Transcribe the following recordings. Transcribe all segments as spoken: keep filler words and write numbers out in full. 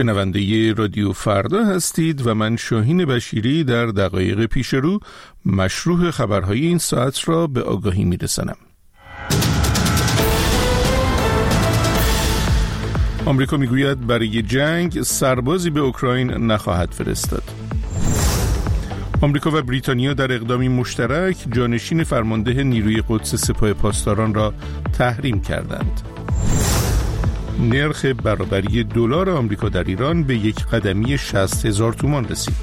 شنونده رادیو فردا هستید و من شاهین بشیری در دقایق پیش رو مشروح خبرهای این ساعت را به آگاهی میرسانم. آمریکا میگوید برای جنگ سربازی به اوکراین نخواهد فرستاد. آمریکا و بریتانیا در اقدامی مشترک جانشین فرمانده نیروی قدس سپاه پاسداران را تحریم کردند. نرخ برابری دلار آمریکا در ایران به یک قدمی شصت هزار تومان رسید.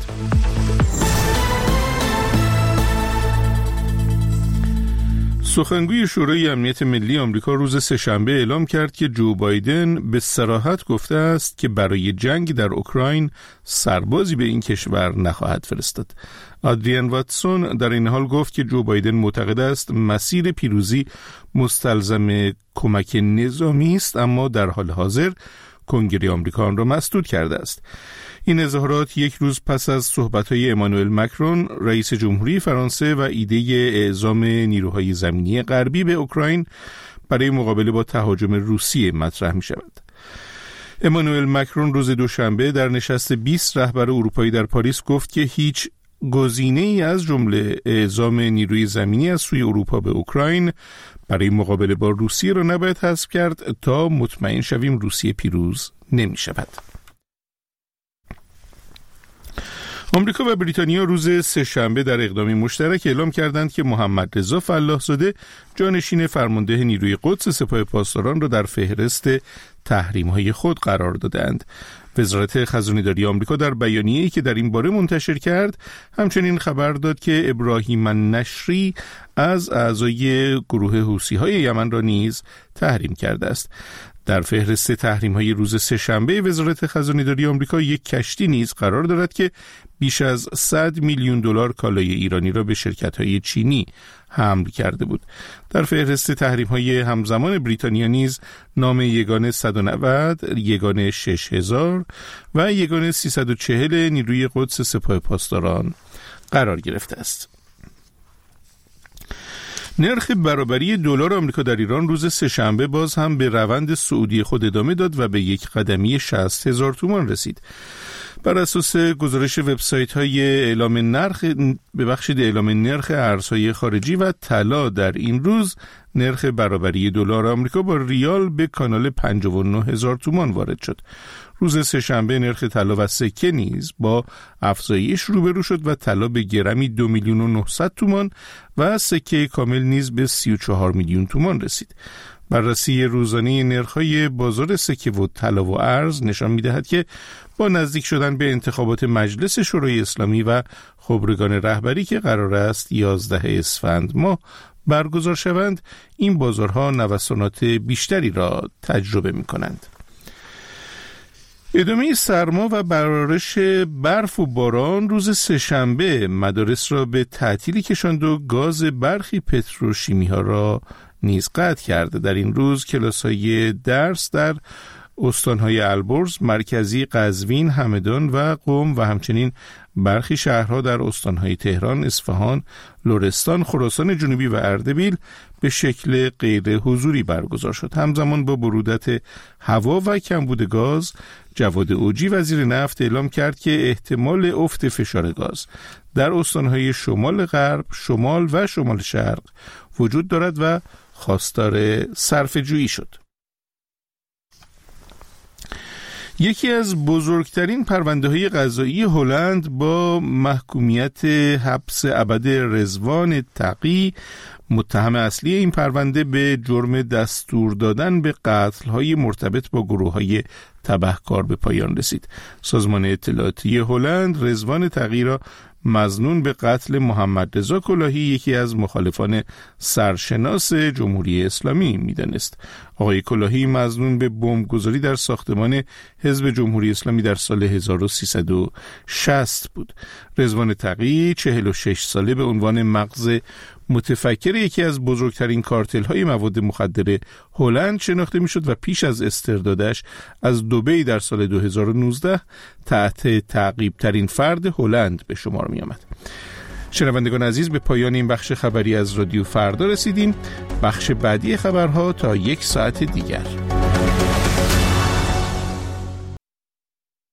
سخنگوی شورای امنیت ملی آمریکا روز سه‌شنبه اعلام کرد که جو بایدن به صراحت گفته است که برای جنگ در اوکراین سربازی به این کشور نخواهد فرستاد. آدریان واتسون در این حال گفت که جو بایدن معتقد است مسیر پیروزی مستلزم کمک نظامی است، اما در حال حاضر کنگره آمریکا آن را مسدود کرده است. این اظهارات یک روز پس از صحبت‌های امانوئل مکرون رئیس جمهوری فرانسه و ایده اعزام نیروهای زمینی غربی به اوکراین برای مقابله با تهاجم روسیه مطرح می‌شود. امانوئل مکرون روز دوشنبه در نشست بیست رهبر اروپایی در پاریس گفت که هیچ گزینه‌ای از جمله اعزام نیروی زمینی از سوی اروپا به اوکراین برای مقابله با روسیه را نباید حذف کرد تا مطمئن شویم روسیه پیروز نمی‌شود. آمریکا و بریتانیا روز سه‌شنبه در اقدامی مشترک اعلام کردند که محمد رضا فلاح‌زاده جانشین فرمانده نیروی قدس سپاه پاسداران را در فهرست تحریم‌های خود قرار دادند. وزارت خزانه‌داری آمریکا در بیانیه‌ای که در این باره منتشر کرد همچنین خبر داد که ابراهیم النشری از اعضای گروه حوثی‌های یمن را نیز تحریم کرده است. در فهرست تحریم‌های روز سه‌شنبه وزارت خزانه‌داری آمریکا یک کشتی نیز قرار دارد که بیش از صد میلیون دلار کالای ایرانی را به شرکت‌های چینی حمل کرده بود. در فهرست تحریم‌های همزمان بریتانیا نیز نام یگان صد و نود، یگان شش هزار و یگان سیصد و چهل نیروی قدس سپاه پاسداران قرار گرفته است. نرخ برابری دلار آمریکا در ایران روز سه‌شنبه باز هم به روند صعودی خود ادامه داد و به یک قدمی شصت هزار تومان رسید. بر اساس گزارش وبسایت‌های اعلام نرخ ببخشید اعلام نرخ ارزهای خارجی و طلا در این روز، نرخ برابری دلار آمریکا با ریال به کانال پنجاه و نه هزار تومان وارد شد. روز سه‌شنبه نرخ طلا و سکه نیز با افزایش روبرو شد و طلا به گرمی دو میلیون و نهصد تومان و سکه کامل نیز به سی و چهار میلیون تومان رسید. بررسی روزانه نرخ‌های بازار سکه و طلا و ارز نشان می‌دهد که با نزدیک شدن به انتخابات مجلس شورای اسلامی و خبرگان رهبری که قرار است یازده اسفند ماه برگزار شوند، این بازارها نوسانات بیشتری را تجربه می‌کنند. ادامه سرما و بارش برف و باران روز سه‌شنبه مدارس را به تعطیلی کشاند و گاز برخی پتروشیمی‌ها را نیز قطع کرده. در این روز کلاس‌های درس در استان‌های البرز، مرکزی، قزوین، همدان و قم و همچنین برخی شهرها در استان‌های تهران، اصفهان، لرستان، خراسان جنوبی و اردبیل به شکل غیر حضوری برگزار شد. همزمان با برودت هوا و کمبود گاز، جواد اوجی وزیر نفت اعلام کرد که احتمال افت فشار گاز در استان‌های شمال غرب، شمال و شمال شرق وجود دارد و خواستار صرفه‌جویی شد. یکی از بزرگترین پرونده‌های قضایی هلند با محکومیت حبس ابد رضوان تقی، متهم اصلی این پرونده، به جرم دستور دادن به قتل‌های مرتبط با گروه‌های تبهکار به پایان رسید. سازمان اطلاعاتی هلند رضوان تقی را مظنون به قتل محمد رضا کلاهی، یکی از مخالفان سرشناس جمهوری اسلامی، می‌دانست. آقای کلاهی مظنون به بمبگذاری در ساختمان حزب جمهوری اسلامی در سال هزار و سیصد و شصت بود. رضوان تقی چهل و شش ساله به عنوان مغز متفکر یکی از بزرگترین کارتل‌های مواد مخدر هلند شناخته می‌شد و پیش از استردادش از دبی در سال دو هزار و نوزده تحت تعقیب‌ترین فرد هلند به شمار می‌آمد. شنوندگان عزیز، به پایان این بخش خبری از رادیو فردا رسیدیم. بخش بعدی خبرها تا یک ساعت دیگر.